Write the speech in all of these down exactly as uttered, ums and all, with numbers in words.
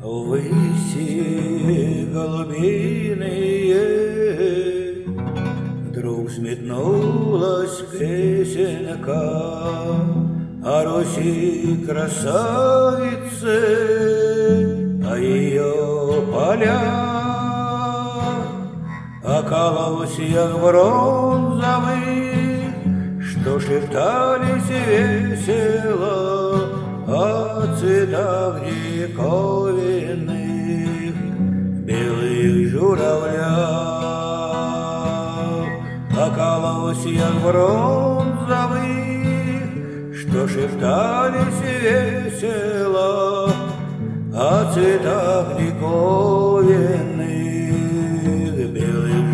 Ввыси голубиные вдруг взметнулась песенка о Руси красавице, о ее полях, о колосьях бронзовых, что шептались весело о цветах диковинных, белых журавлях, о колосьях бронзовых, что шептались весело о цветах диковинных, белых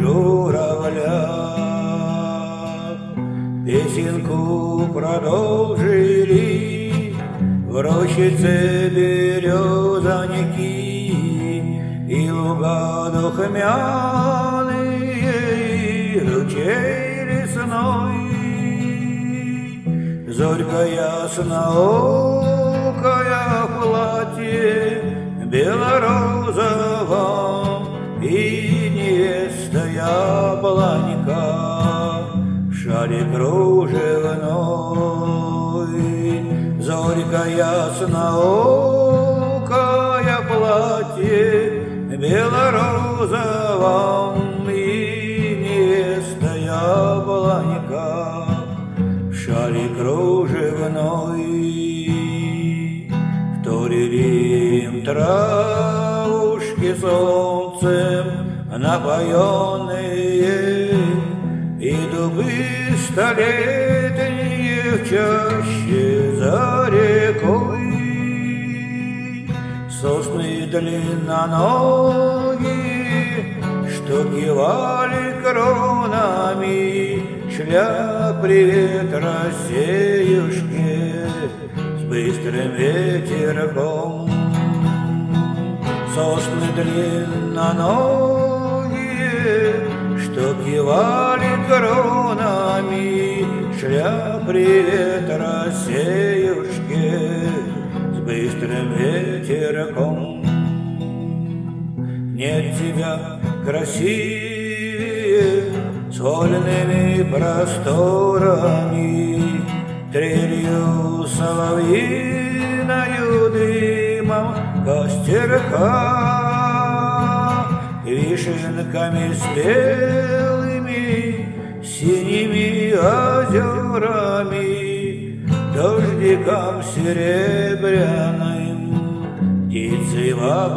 журавлях. Песенку продолжили в рощице березаники и луга духмяные, и ручей лесной. Зорька ясноокая в платье белорозовом, и невеста яблонька в шале кружевной. Зорька ясноокая в платье белорозовом, и невеста яблонька в шале кружевной. Вторили им травушки солнцем напоенные, и дубы столетние в чаще за рекой. Сосны длинноногие, что кивали кронами, шля привет Россиюшке с быстрым ветерком. Сосны длинноногие, что кивали кронами, шля привет Россиюшке с быстрым ветерком. Нет тебя красивее с вольными просторами, трелью соловьиною дымом костерка, вишенками спелыми, синими озерами, дождиком серебряным, птицей в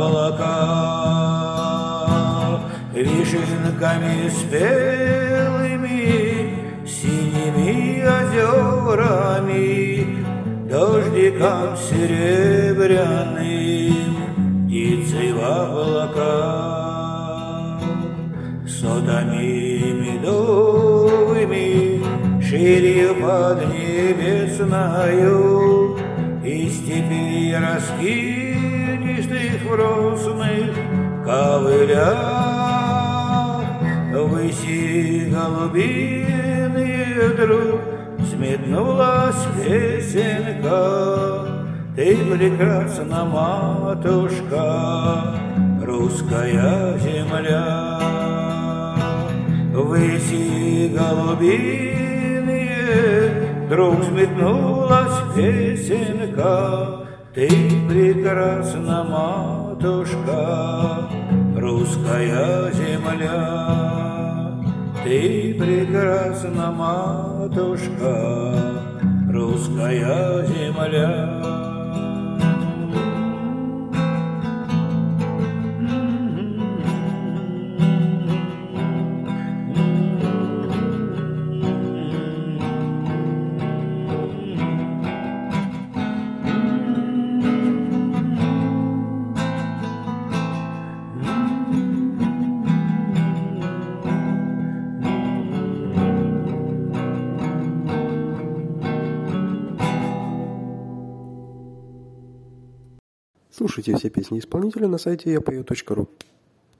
облаках, вишенками спелыми, синими озерами, дождиком серебряным, птицей в облаках. Сотами медовыми ширью поднебесною, и степи раскидистых в росных ковылях, выси голубиные вдруг взметнулась песенка. Ты прекрасна, матушка, русская земля. Выси голубиные вдруг взметнулась песенка. Ты прекрасна, матушка, русская земля. Ты прекрасна, матушка, русская земля. Слушайте все песни исполнителя на сайте я пою точка ру.